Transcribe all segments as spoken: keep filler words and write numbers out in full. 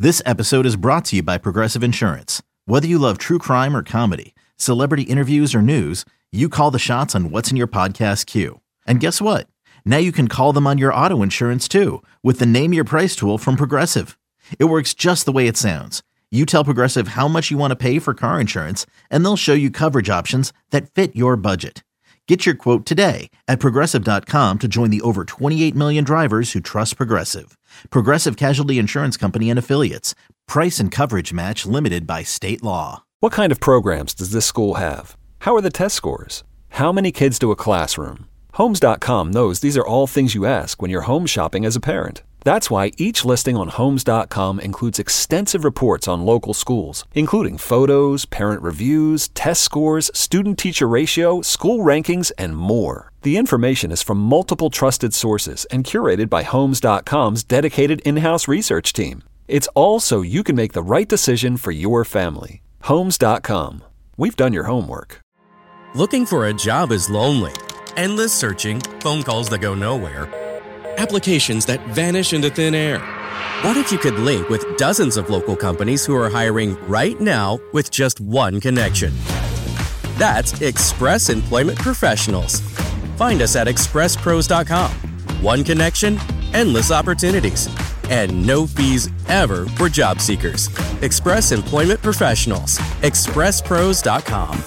This episode is brought to you by Progressive Insurance. Whether you love true crime or comedy, celebrity interviews or news, you call the shots on what's in your podcast queue. And guess what? Now you can call them on your auto insurance too with the Name Your Price tool from Progressive. It works just the way it sounds. You tell Progressive how much you want to pay for car insurance, and they'll show you coverage options that fit your budget. Get your quote today at Progressive dot com to join the over twenty-eight million drivers who trust Progressive. Progressive Casualty Insurance Company and Affiliates. Price and coverage match limited by state law. What kind of programs does this school have? How are the test scores? How many kids to a classroom? Homes dot com knows these are all things you ask when you're home shopping as a parent. That's why each listing on Homes dot com includes extensive reports on local schools, including photos, parent reviews, test scores, student-teacher ratio, school rankings, and more. The information is from multiple trusted sources and curated by Homes dot com's dedicated in-house research team. It's all so you can make the right decision for your family. Homes dot com. We've done your homework. Looking for a job is lonely. Endless searching, phone calls that go nowhere, applications that vanish into thin air. What if you could link with dozens of local companies who are hiring right now with just one connection? That's Express Employment Professionals. Find us at express pros dot com. One connection, endless opportunities, and no fees ever for job seekers. Express Employment Professionals. express pros dot com.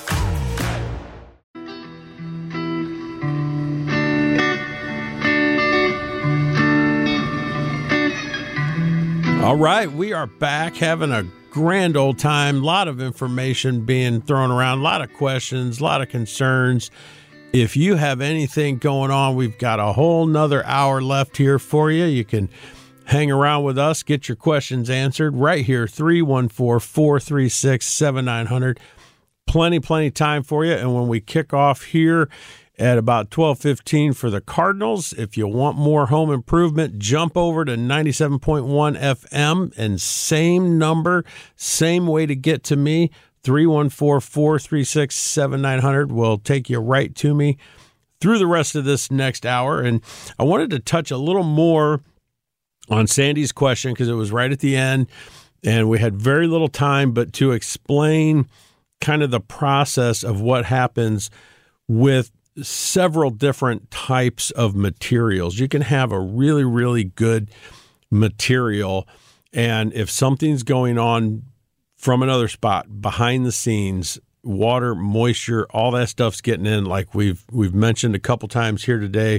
All right, we are back having a grand old time. A lot of information being thrown around, a lot of questions, a lot of concerns. If you have anything going on, we've got a whole nother hour left here for you. You can hang around with us, get your questions answered right here, three one four, four three six, seven nine zero zero. Plenty, plenty time for you. And when we kick off here at about twelve fifteen for the Cardinals, if you want more home improvement, jump over to ninety-seven point one F M, and same number, same way to get to me, three one four, four three six, seven nine zero zero will take you right to me through the rest of this next hour. And I wanted to touch a little more on Sandy's question because it was right at the end, and we had very little time, but to explain kind of the process of what happens with several different types of materials. You can have a really, really good material, and if something's going on from another spot, behind the scenes, water, moisture, all that stuff's getting in, like we've we've mentioned a couple times here today,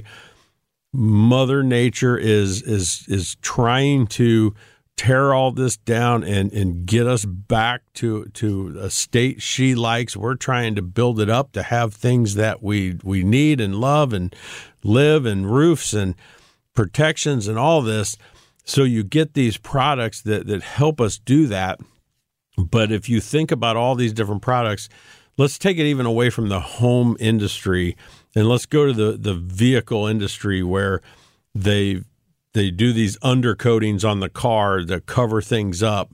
Mother Nature is is is trying to tear all this down and, and get us back to, to a state she likes. We're trying to build it up to have things that we, we need and love and live, and roofs and protections and all this. So you get these products that, that help us do that. But if you think about all these different products, let's take it even away from the home industry and let's go to the, the vehicle industry where they They do these undercoatings on the car that cover things up,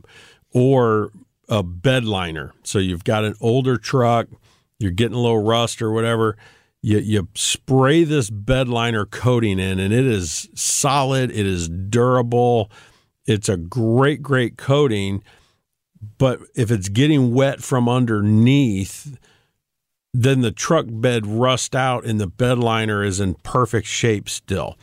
or a bed liner. So you've got an older truck, you're getting a little rust or whatever. You, you spray this bed liner coating in, and it is solid. It is durable. It's a great, great coating. But if it's getting wet from underneath, then the truck bed rusts out and the bed liner is in perfect shape still.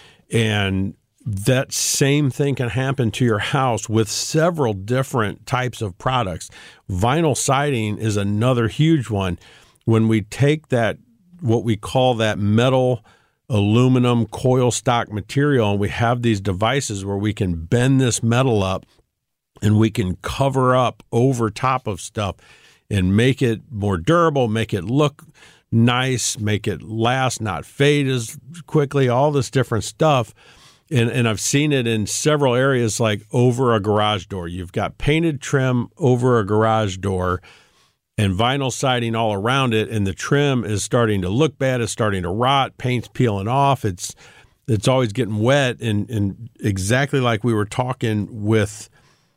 And that same thing can happen to your house with several different types of products. Vinyl siding is another huge one. When we take that, what we call that metal, aluminum, coil stock material, and we have these devices where we can bend this metal up and we can cover up over top of stuff and make it more durable, make it look nice, make it last, not fade as quickly, all this different stuff. And, and I've seen it in several areas, like over a garage door. You've got painted trim over a garage door and vinyl siding all around it, and the trim is starting to look bad. It's starting to rot. Paint's peeling off. It's it's always getting wet. And, and exactly like we were talking with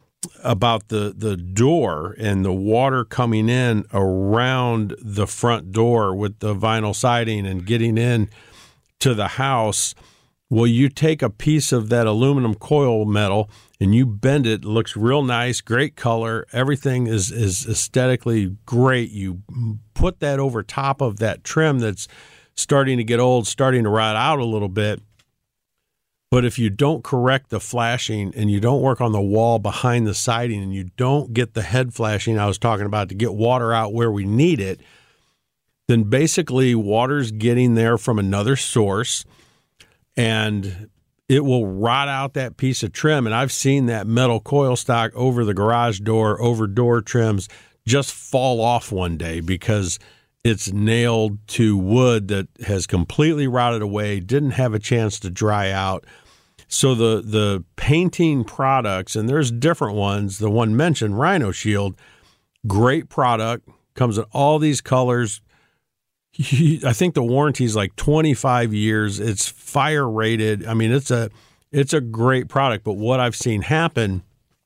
about the, the door and the water coming in around the front door with the vinyl siding and getting in to the house. Well, you take a piece of that aluminum coil metal and you bend it, it looks real nice, great color. Everything is, is aesthetically great. You put that over top of that trim that's starting to get old, starting to rot out a little bit. But if you don't correct the flashing and you don't work on the wall behind the siding and you don't get the head flashing I was talking about to get water out where we need it, then basically water's getting there from another source, and it will rot out that piece of trim. And I've seen that metal coil stock over the garage door, over door trims, just fall off one day because it's nailed to wood that has completely rotted away, didn't have a chance to dry out. So the, the painting products, and there's different ones, the one mentioned, Rhino Shield, great product, comes in all these colors. I think the warranty is like twenty-five years. It's fire rated. I mean, it's a it's a great product. But what I've seen happen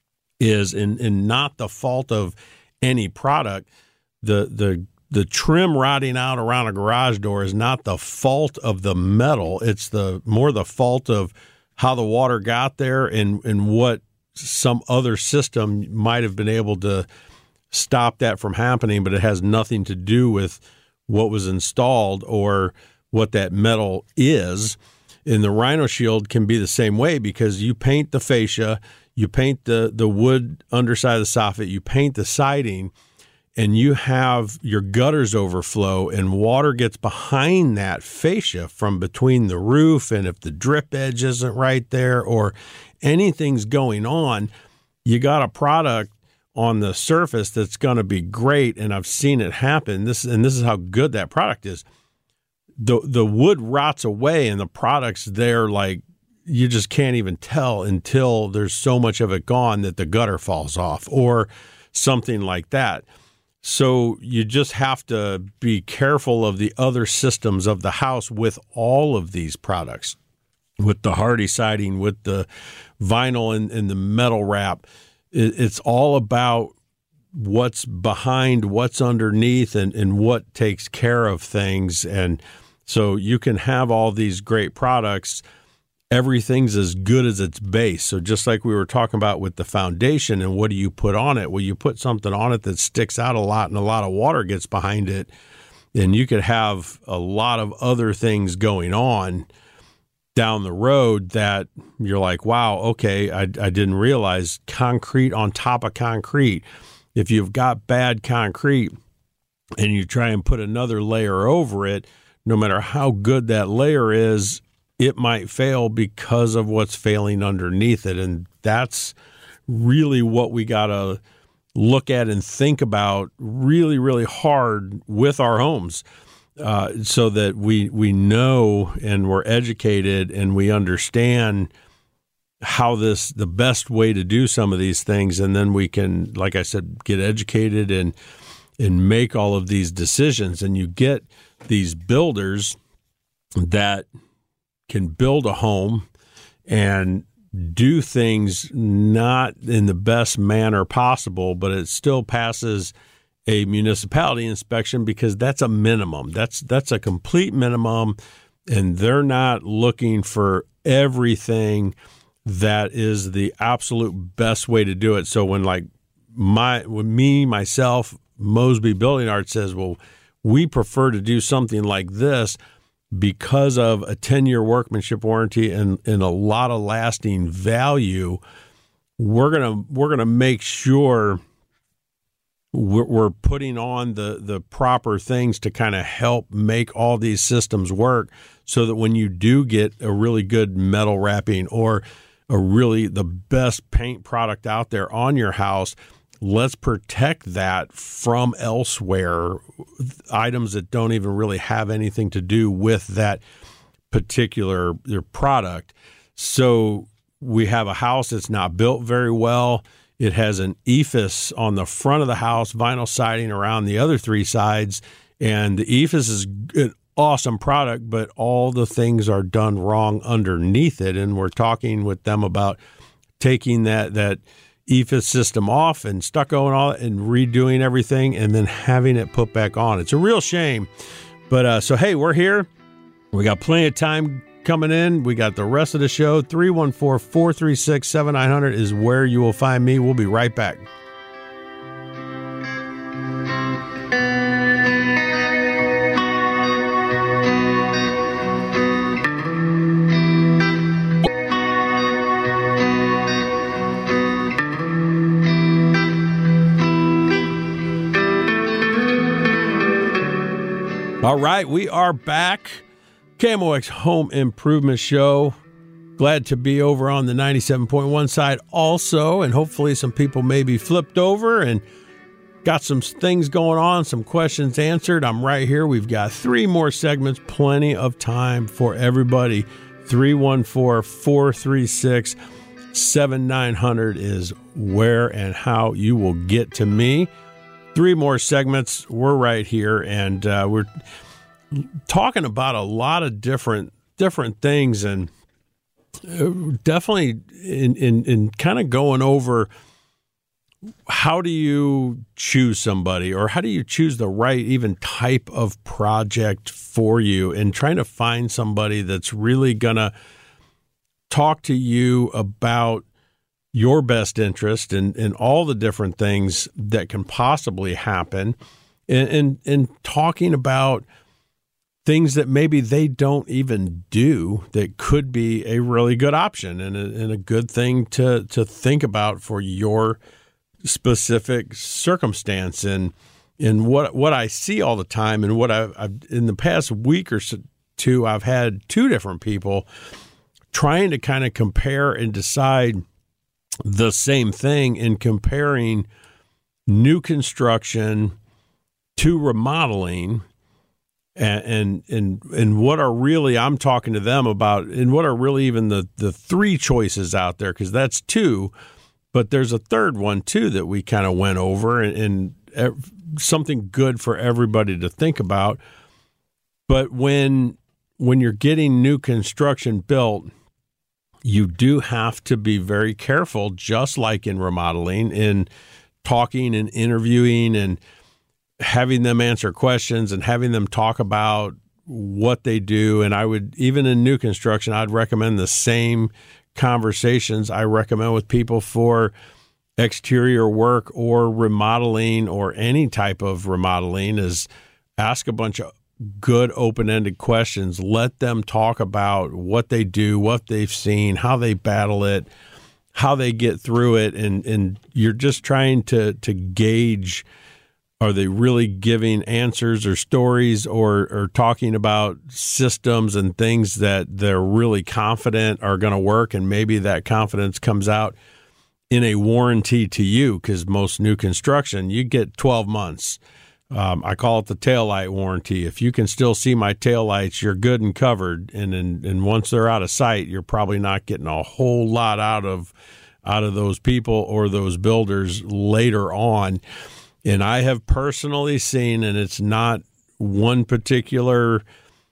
is, in, in not the fault of any product, the the the trim rotting out around a garage door is not the fault of the metal. It's the more the fault of how the water got there and and what some other system might have been able to stop that from happening. But it has nothing to do with what was installed or what that metal is. And the Rhino Shield can be the same way, because you paint the fascia, you paint the, the wood underside of the soffit, you paint the siding, and you have your gutters overflow and water gets behind that fascia from between the roof. And if the drip edge isn't right there or anything's going on, you got a product on the surface that's going to be great. And I've seen it happen. This and this is how good that product is. The the wood rots away and the product's there, like you just can't even tell until there's so much of it gone that the gutter falls off or something like that. So you just have to be careful of the other systems of the house with all of these products, with the Hardie siding, with the vinyl and, and the metal wrap. It's all about what's behind, what's underneath, and, and what takes care of things. And so you can have all these great products. Everything's as good as its base. So just like we were talking about with the foundation and what do you put on it? Well, you put something on it that sticks out a lot and a lot of water gets behind it. And you could have a lot of other things going on down the road that you're like, wow, okay, I, I didn't realize concrete on top of concrete. If you've got bad concrete and you try and put another layer over it, no matter how good that layer is, it might fail because of what's failing underneath it. And that's really what we got to look at and think about really, really hard with our homes. Uh, so that we we know and we're educated and we understand how this the best way to do some of these things, and then we can, like I said, get educated and and make all of these decisions. And you get these builders that can build a home and do things not in the best manner possible, but it still passes a municipality inspection because that's a minimum. That's that's a complete minimum, and they're not looking for everything that is the absolute best way to do it. So when like my when me myself Mosby Building Art says, well, we prefer to do something like this because of a ten-year workmanship warranty and, and a lot of lasting value, we're gonna we're gonna make sure we're putting on the, the proper things to kind of help make all these systems work so that when you do get a really good metal wrapping or a really the best paint product out there on your house, let's protect that from elsewhere, items that don't even really have anything to do with that particular product. So we have a house that's not built very well. It has an E F I S on the front of the house, vinyl siding around the other three sides, and the E F I S is an awesome product, but all the things are done wrong underneath it. And we're talking with them about taking that that E F I S system off and stucco and all, and redoing everything, and then having it put back on. It's a real shame, but uh, so hey, we're here. We got plenty of time coming in. We got the rest of the show. three one four, four three six, seven nine zero zero is where you will find me. We'll be right back. All right, we are back. K M O X Home Improvement Show. Glad to be over on the ninety-seven point one side also, and hopefully some people maybe flipped over and got some things going on, some questions answered. I'm right here. We've got three more segments, plenty of time for everybody. three one four, four three six, seven nine zero zero is where and how you will get to me. Three more segments. We're right here, and uh, we're talking about a lot of different different things, and definitely in in, in kind of going over how do you choose somebody, or how do you choose the right even type of project for you, and trying to find somebody that's really gonna talk to you about your best interest and in, in all the different things that can possibly happen, and, and, and talking about things that maybe they don't even do that could be a really good option and a, and a good thing to, to think about for your specific circumstance. And, and what, what I see all the time, and what I've, I've in the past week or two, I've had two different people trying to kind of compare and decide the same thing, in comparing new construction to remodeling, and, and and and what are really, I'm talking to them about, and what are really even the the three choices out there, because that's two, but there's a third one too that we kind of went over, and, and something good for everybody to think about. But when when you're getting new construction built, you do have to be very careful, just like in remodeling, in talking and interviewing and having them answer questions and having them talk about what they do. And I would, even in new construction, I'd recommend the same conversations I recommend with people for exterior work or remodeling, or any type of remodeling, is ask a bunch of good open-ended questions. Let them talk about what they do, what they've seen, how they battle it, how they get through it, and and you're just trying to to gauge, are they really giving answers or stories, or or talking about systems and things that they're really confident are going to work, and maybe that confidence comes out in a warranty to you, because most new construction, you get twelve months. Um, I call it the taillight warranty. If you can still see my taillights, you're good and covered. And, and and once they're out of sight, you're probably not getting a whole lot out of out of those people or those builders later on. And I have personally seen, and it's not one particular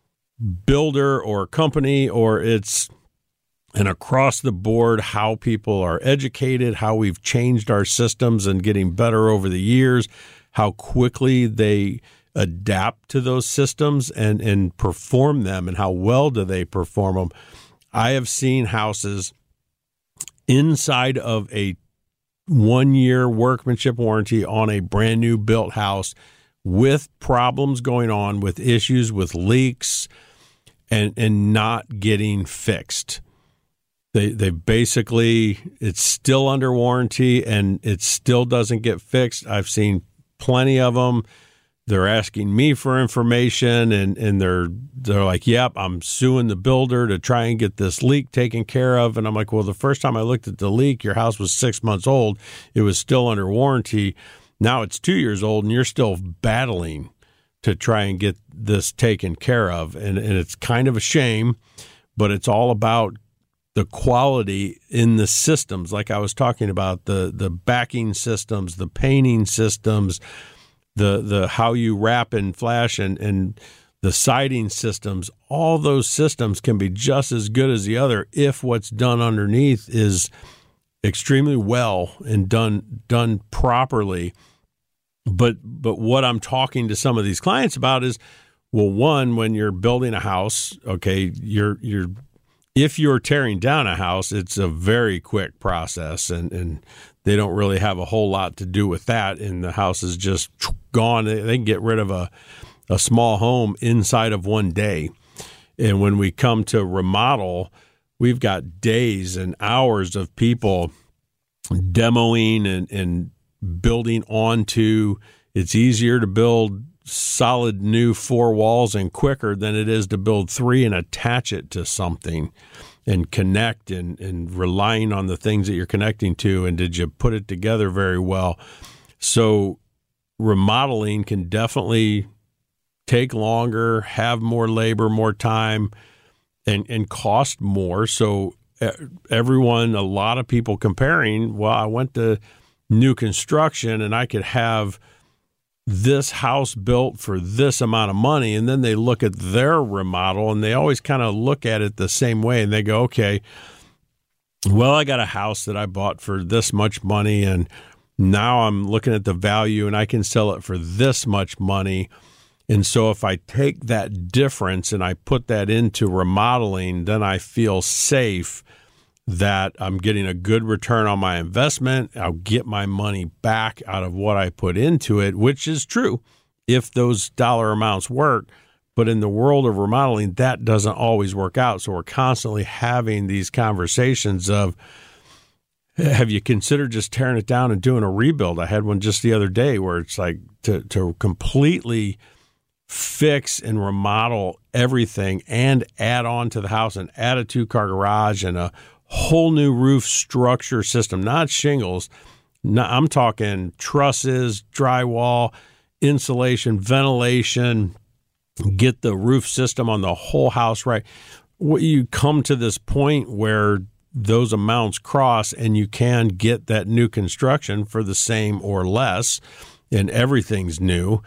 builder or company, or it's an across the board, how people are educated, how we've changed our systems and getting better over the years, how quickly they adapt to those systems and, and perform them, and how well do they perform them. I have seen houses inside of a one-year workmanship warranty on a brand new built house with problems going on, with issues, with leaks, and, and not getting fixed. They they basically, it's still under warranty and it still doesn't get fixed. I've seen plenty of them. They're asking me for information, and, and they're they're like, yep, I'm suing the builder to try and get this leak taken care of. And I'm like, well, the first time I looked at the leak, your house was six months old. It was still under warranty. Now it's two years old, and you're still battling to try and get this taken care of. And, and it's kind of a shame, but it's all about the quality in the systems, like I was talking about, the the backing systems, the painting systems, the the how you wrap and flash, and, and the siding systems. All those systems can be just as good as the other if what's done underneath is extremely well and done done properly. But but what I'm talking to some of these clients about is, Well, one, when you're building a house, okay, you're you're if you're tearing down a house, it's a very quick process, and, and they don't really have a whole lot to do with that, and the house is just gone. They, they can get rid of a, a small home inside of one day. And when we come to remodel, we've got days and hours of people demoing and, and building onto. It's easier to build solid new four walls and quicker than it is to build three and attach it to something and connect and, and relying on the things that you're connecting to. And did you put it together very well? So remodeling can definitely take longer, have more labor, more time, and, and cost more. So everyone, a lot of people comparing, well, I went to new construction and I could have this house built for this amount of money, and then they look at their remodel and they always kind of look at it the same way, and they go, okay, well, I got a house that I bought for this much money, and now I'm looking at the value and I can sell it for this much money. And so if I take that difference and I put that into remodeling, then I feel safe that I'm getting a good return on my investment. I'll get my money back out of what I put into it, which is true if those dollar amounts work. But in the world of remodeling, that doesn't always work out. So we're constantly having these conversations of, have you considered just tearing it down and doing a rebuild? I had one just the other day where it's like to, to completely fix and remodel everything and add on to the house and add a two-car garage and a whole new roof structure system, not shingles. No, I'm talking trusses, drywall, insulation, ventilation, get the roof system on the whole house right. You come to this point where those amounts cross and you can get that new construction for the same or less, and everything's new.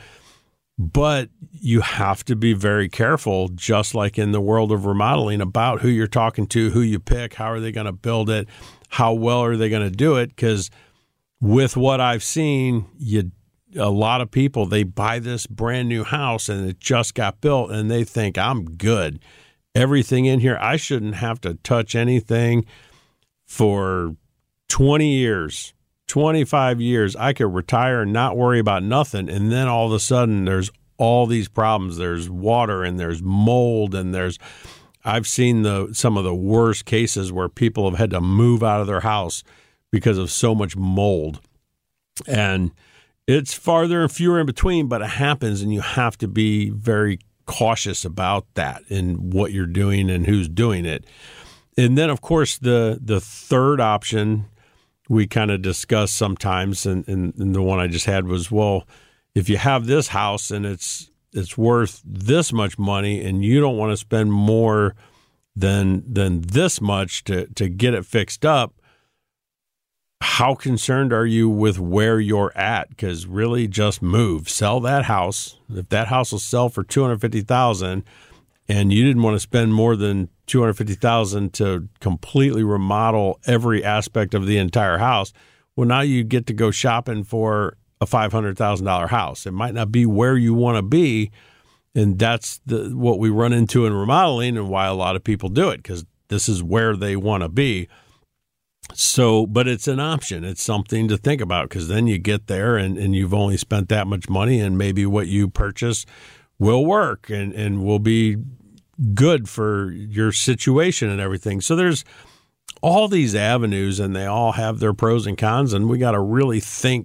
But you have to be very careful, just like in the world of remodeling, about who you're talking to, who you pick, how are they going to build it, how well are they going to do it? Because with what I've seen, you a lot of people, they buy this brand new house and it just got built and they think, I'm good. Everything in here, I shouldn't have to touch anything for twenty years. twenty-five years, I could retire and not worry about nothing. And then all of a sudden there's all these problems. There's water and there's mold and there's, I've seen the some of the worst cases where people have had to move out of their house because of so much mold. And it's farther and fewer in between, but it happens, and you have to be very cautious about that and what you're doing and who's doing it. And then, of course, the the third option we kind of discuss sometimes, and, and, and the one I just had was, well, if you have this house and it's it's worth this much money and you don't want to spend more than than this much to, to get it fixed up, how concerned are you with where you're at? Because really, just move. Sell that house. If that house will sell for two hundred fifty thousand dollars and you didn't want to spend more than two hundred fifty thousand dollars to completely remodel every aspect of the entire house, well, now you get to go shopping for a five hundred thousand dollars house. It might not be where you want to be, and that's the what we run into in remodeling and why a lot of people do it, because this is where they want to be. So, but it's an option. It's something to think about, because then you get there and, and you've only spent that much money, and maybe what you purchase will work and, and will be good for your situation and everything. So there's all these avenues, and they all have their pros and cons, and we got to really think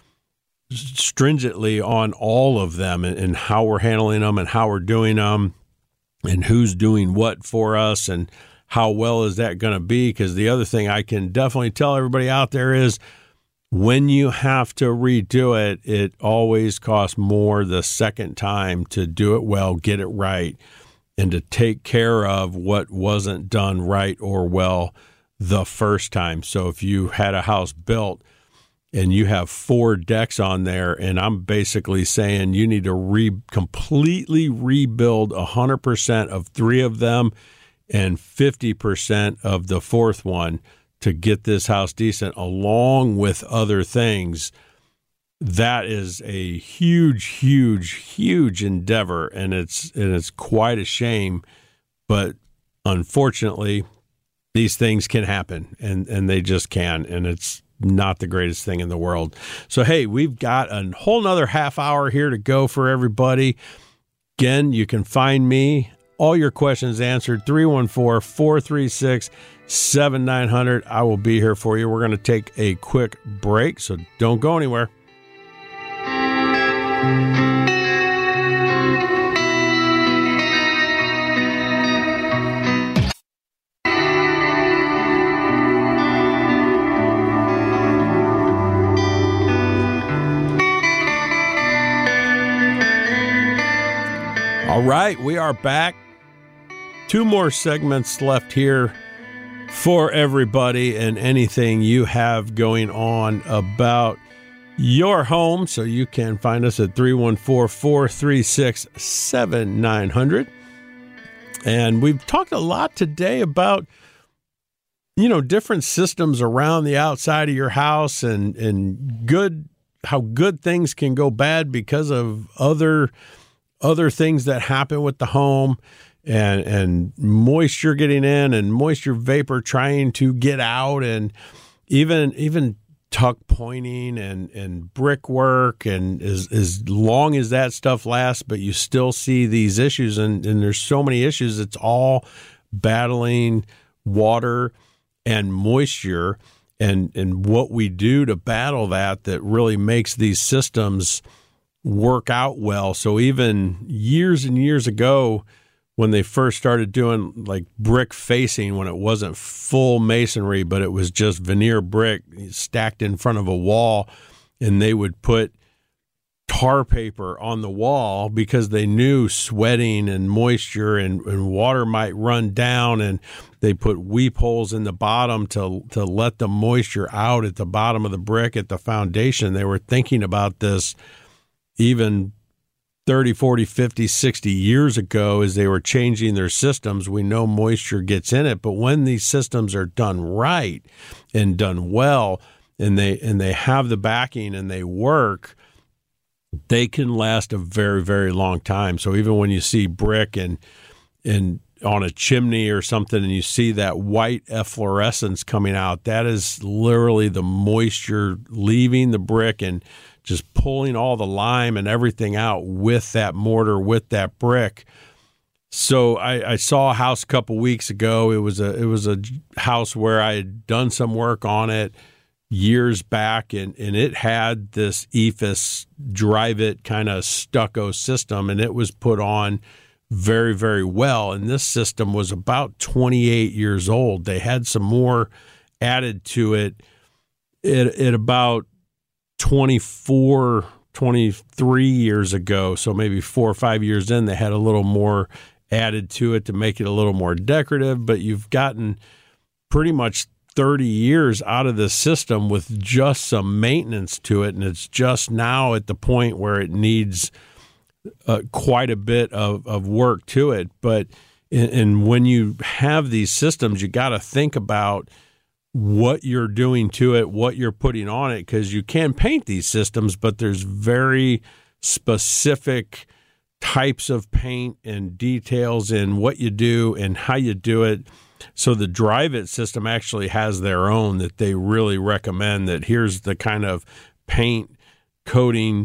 stringently on all of them and, and how we're handling them and how we're doing them and who's doing what for us and how well is that going to be. Because the other thing I can definitely tell everybody out there is, when you have to redo it, it always costs more the second time to do it well, get it right, and to take care of what wasn't done right or well the first time. So if you had a house built and you have four decks on there, and I'm basically saying you need to re- completely rebuild one hundred percent of three of them and fifty percent of the fourth one to get this house decent, along with other things, that is a huge, huge, huge endeavor, and it's and it's quite a shame. But unfortunately, these things can happen, and, and they just can, and it's not the greatest thing in the world. So, hey, we've got a whole nother half hour here to go for everybody. Again, you can find me, all your questions answered, three one four, four three six, seven nine zero zero. I will be here for you. We're going to take a quick break, so don't go anywhere. All right, we are back. Two more segments left here for everybody and anything you have going on about your home. So you can find us at three one four, four three six, seven nine zero zero. And we've talked a lot today about, you know, different systems around the outside of your house and, and good, how good things can go bad because of other other things that happen with the home, and and moisture getting in and moisture vapor trying to get out, and even even tuck pointing and, and brickwork, and as, as long as that stuff lasts, but you still see these issues, and, and there's so many issues. It's all battling water and moisture, and, and what we do to battle that that really makes these systems work out well. So even years and years ago, when they first started doing like brick facing, when it wasn't full masonry, but it was just veneer brick stacked in front of a wall, and they would put tar paper on the wall because they knew sweating and moisture and, and water might run down, and they put weep holes in the bottom to to let the moisture out at the bottom of the brick at the foundation. They were thinking about this even thirty, forty, fifty, sixty years ago as they were changing their systems. We know moisture gets in it, but when these systems are done right and done well, and they and they have the backing and they work, they can last a very, very long time. So even when you see brick and and on a chimney or something, and you see that white efflorescence coming out, that is literally the moisture leaving the brick and just pulling all the lime and everything out with that mortar, with that brick. So I, I saw a house a couple weeks ago. It was a it was a house where I had done some work on it years back, and, and it had this E F I S drive it kind of stucco system, and it was put on very, very well. And this system was about twenty-eight years old. They had some more added to it at, at about twenty-four, twenty-three years ago. So maybe four or five years in, they had a little more added to it to make it a little more decorative. But you've gotten pretty much thirty years out of the system with just some maintenance to it. And it's just now at the point where it needs uh, quite a bit of, of work to it. But and, and when you have these systems, you got to think about what you're doing to it, what you're putting on it, because you can paint these systems, but there's very specific types of paint and details in what you do and how you do it. So the Drive It system actually has their own that they really recommend, that here's the kind of paint coating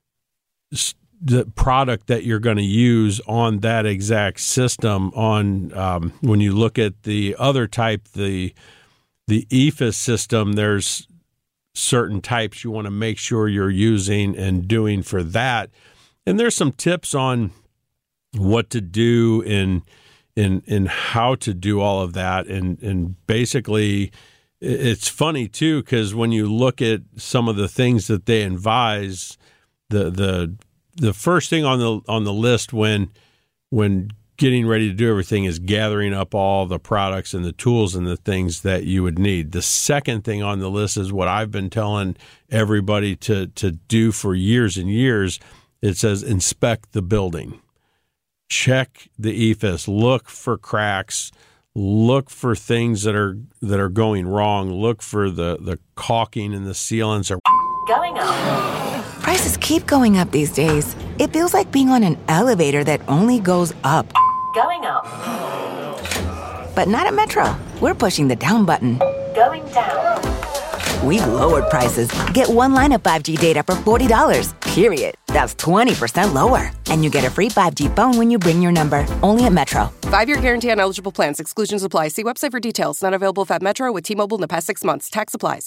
the product that you're going to use on that exact system. On um, when you look at the other type, the The E F I S system, there's certain types you want to make sure you're using and doing for that. And there's some tips on what to do in in in how to do all of that. And and basically, it's funny too, because when you look at some of the things that they advise, the the the first thing on the on the list when when getting ready to do everything is gathering up all the products and the tools and the things that you would need. The second thing on the list is what I've been telling everybody to, to do for years and years. It says inspect the building. Check the E F I S. Look for cracks. Look for things that are that are going wrong. Look for the, the caulking and the sealants are going on. Prices keep going up these days. It feels like being on an elevator that only goes up. Going up. But not at Metro. We're pushing the down button. Going down. We've lowered prices. Get one line of five G data for forty dollars, period. That's twenty percent lower. And you get a free five G phone when you bring your number. Only at Metro. Five-year guarantee on eligible plans. Exclusions apply. See website for details. Not available if at Metro with T-Mobile in the past six months. Tax applies.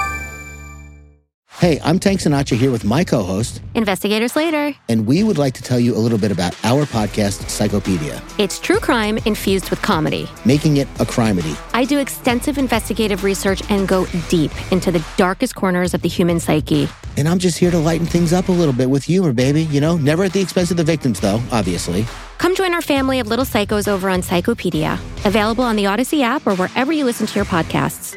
Hey, I'm Tank Sinatra here with my co-host, Investigator Slater. And we would like to tell you a little bit about our podcast, Psychopedia. It's true crime infused with comedy. Making it a crimedy. I do extensive investigative research and go deep into the darkest corners of the human psyche. And I'm just here to lighten things up a little bit with humor, baby. You know, never at the expense of the victims, though, obviously. Come join our family of little psychos over on Psychopedia. Available on the Odyssey app or wherever you listen to your podcasts.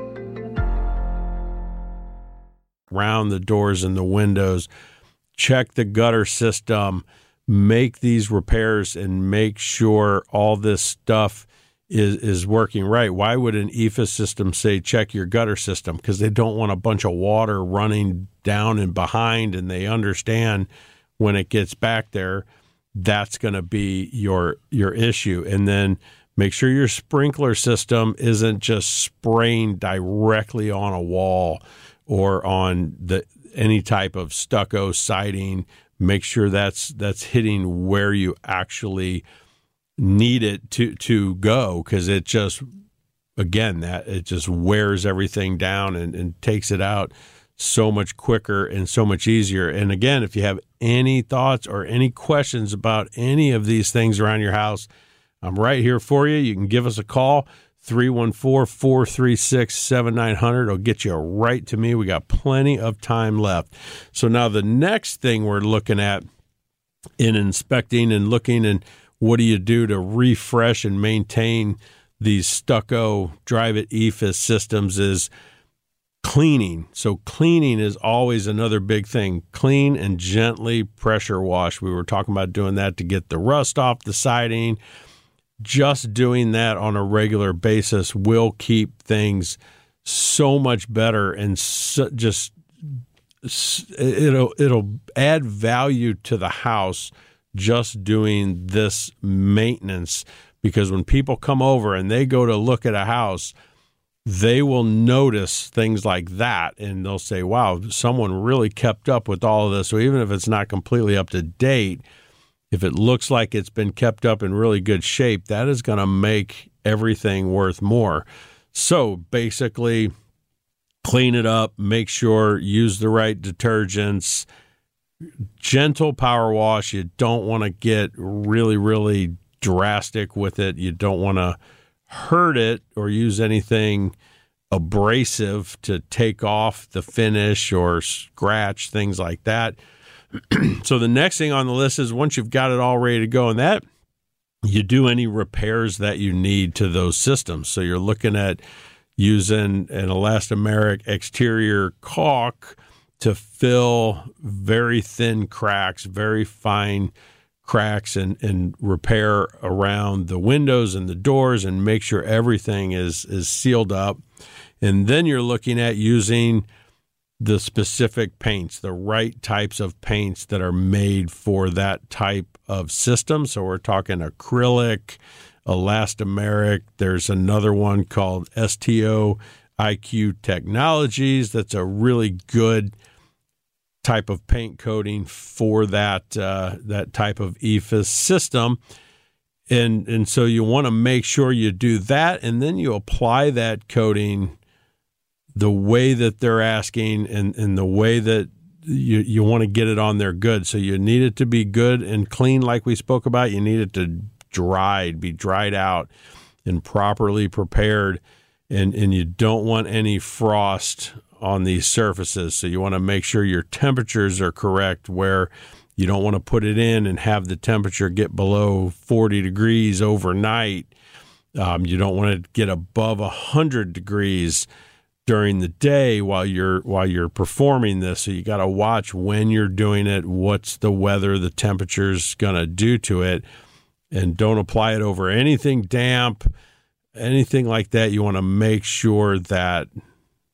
Around the doors and the windows, check the gutter system, make these repairs, and make sure all this stuff is is working right. Why would an E F I S system say check your gutter system? Because they don't want a bunch of water running down and behind, and they understand when it gets back there, that's going to be your your issue. And then make sure your sprinkler system isn't just spraying directly on a wall or on the any type of stucco siding. Make sure that's that's hitting where you actually need it to to go, because it just, again, that it just wears everything down and, and takes it out so much quicker and so much easier. And again, if you have any thoughts or any questions about any of these things around your house, I'm right here for you. You can give us a call. three one four, four three six, seven nine zero zero. It'll get you right to me. We got plenty of time left. So now the next thing we're looking at in inspecting and looking and what do you do to refresh and maintain these stucco Drive-It E F I S systems is cleaning. So cleaning is always another big thing. Clean and gently pressure wash. We were talking about doing that to get the rust off the siding. Just doing that on a regular basis will keep things so much better, and so just it'll it'll add value to the house just doing this maintenance, because when people come over and they go to look at a house, they will notice things like that, and they'll say, wow, someone really kept up with all of this. So even if it's not completely up to date, if it looks like it's been kept up in really good shape, that is going to make everything worth more. So basically, clean it up, make sure, use the right detergents, gentle power wash. You don't want to get really, really drastic with it. You don't want to hurt it or use anything abrasive to take off the finish or scratch, things like that. So the next thing on the list is, once you've got it all ready to go, and that you do any repairs that you need to those systems. So you're looking at using an elastomeric exterior caulk to fill very thin cracks, very fine cracks, and, and repair around the windows and the doors and make sure everything is, is sealed up. And then you're looking at using the specific paints, the right types of paints that are made for that type of system. So we're talking acrylic, elastomeric. There's another one called S T O I Q Technologies. That's a really good type of paint coating for that uh, that type of E F I S system. And, and so you want to make sure you do that, and then you apply that coating the way that they're asking and, and the way that you, you want to get it on there good. So you need it to be good and clean like we spoke about. You need it to dry, be dried out and properly prepared. And, and you don't want any frost on these surfaces. So you want to make sure your temperatures are correct, where you don't want to put it in and have the temperature get below forty degrees overnight. Um, you don't want to get above one hundred degrees during the day while you're while you're performing this. So you got to watch when you're doing it, what's the weather, the temperature's going to do to it, and don't apply it over anything damp, anything like that. You want to make sure that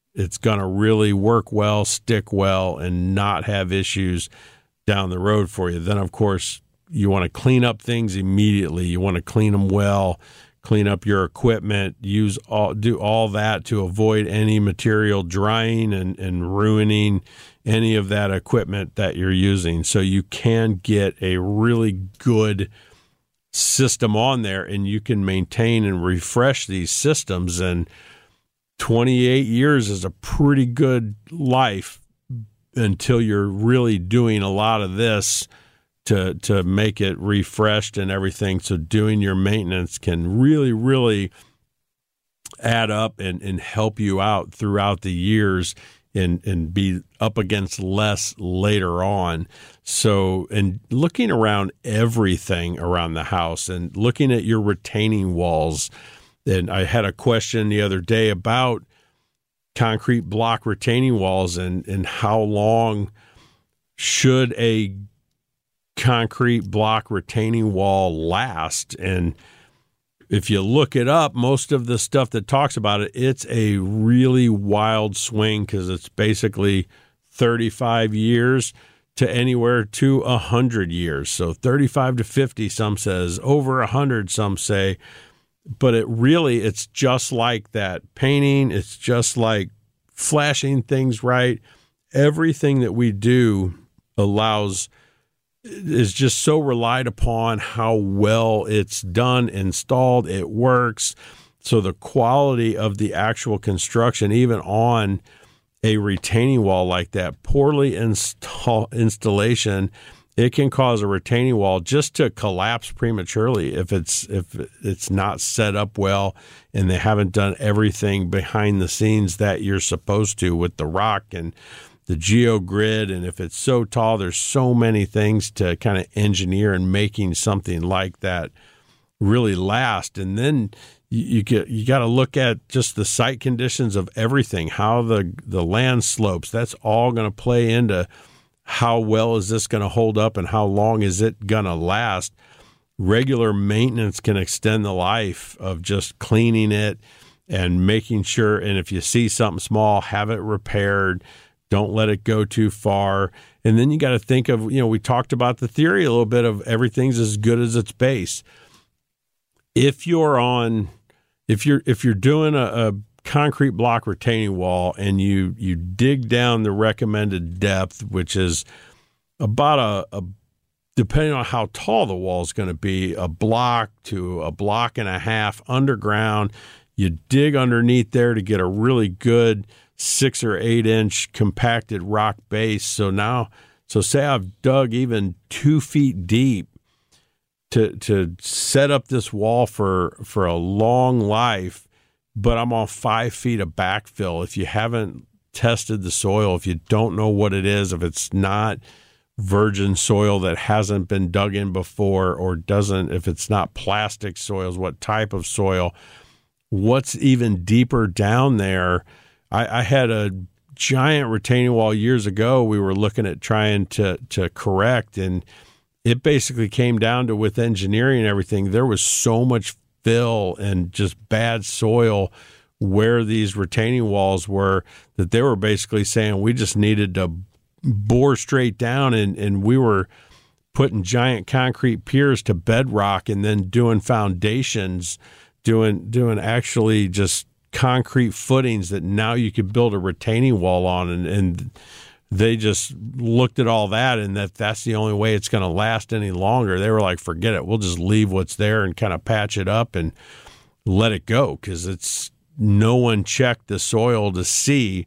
it's going to really work well, stick well, and not have issues down the road for you. Then, of course, you want to clean up things immediately. You want to clean them well, clean up your equipment, use all, do all that to avoid any material drying and, and ruining any of that equipment that you're using. So you can get a really good system on there, and you can maintain and refresh these systems. And twenty-eight years is a pretty good life until you're really doing a lot of this to to make it refreshed and everything. So doing your maintenance can really, really add up and, and help you out throughout the years and, and be up against less later on. So, and looking around everything around the house and looking at your retaining walls. And I had a question the other day about concrete block retaining walls and, and how long should a concrete block retaining wall last. And if you look it up, most of the stuff that talks about it, it's a really wild swing because it's basically thirty-five years to anywhere to one hundred years. So thirty-five to fifty, some says, over one hundred, some say. But it really, it's just like that painting. It's just like flashing things right. Everything that we do allows, is just so relied upon how well it's done, installed, it works. So the quality of the actual construction, even on a retaining wall like that, poorly install installation, it can cause a retaining wall just to collapse prematurely if it's if it's not set up well and they haven't done everything behind the scenes that you're supposed to with the rock and the geogrid. And if it's so tall, there's so many things to kind of engineer in making something like that really last. And then you, you get you got to look at just the site conditions of everything, how the the land slopes. That's all going to play into how well is this going to hold up and how long is it going to last. Regular maintenance can extend the life of just cleaning it and making sure. And if you see something small, have it repaired. Don't let it go too far. And then you got to think of, you know, we talked about the theory a little bit of everything's as good as its base. If you're on, if you're, if you're doing a, a concrete block retaining wall and you, you dig down the recommended depth, which is about a, a depending on how tall the wall is going to be, a block to a block and a half underground, you dig underneath there to get a really good six or eight inch compacted rock base. So now, so say I've dug even two feet deep to to set up this wall for for a long life, but I'm on five feet of backfill. If you haven't tested the soil, if you don't know what it is, if it's not virgin soil that hasn't been dug in before, or doesn't, if it's not plastic soils, what type of soil, what's even deeper down there. I, I had a giant retaining wall years ago we were looking at trying to to correct, and it basically came down to, with engineering and everything, there was so much fill and just bad soil where these retaining walls were that they were basically saying we just needed to bore straight down, and, and we were putting giant concrete piers to bedrock and then doing foundations, doing doing actually just concrete footings that now you could build a retaining wall on. And, and they just looked at all that, and that that's the only way it's going to last any longer. They were like, forget it. We'll just leave what's there and kind of patch it up and let it go, because it's no one checked the soil to see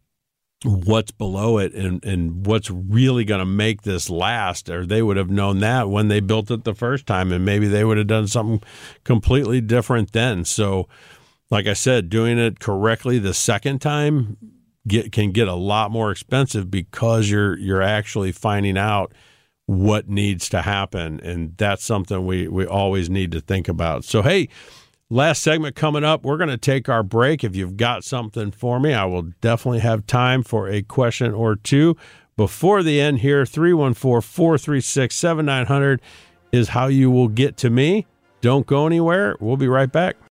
what's below it and, and what's really going to make this last, or they would have known that when they built it the first time, and maybe they would have done something completely different then. So like I said, doing it correctly the second time get, can get a lot more expensive because you're you're actually finding out what needs to happen, and that's something we, we always need to think about. So, hey, last segment coming up. We're going to take our break. If you've got something for me, I will definitely have time for a question or two before the end here. three one four, four three six, seven nine zero zero is how you will get to me. Don't go anywhere. We'll be right back.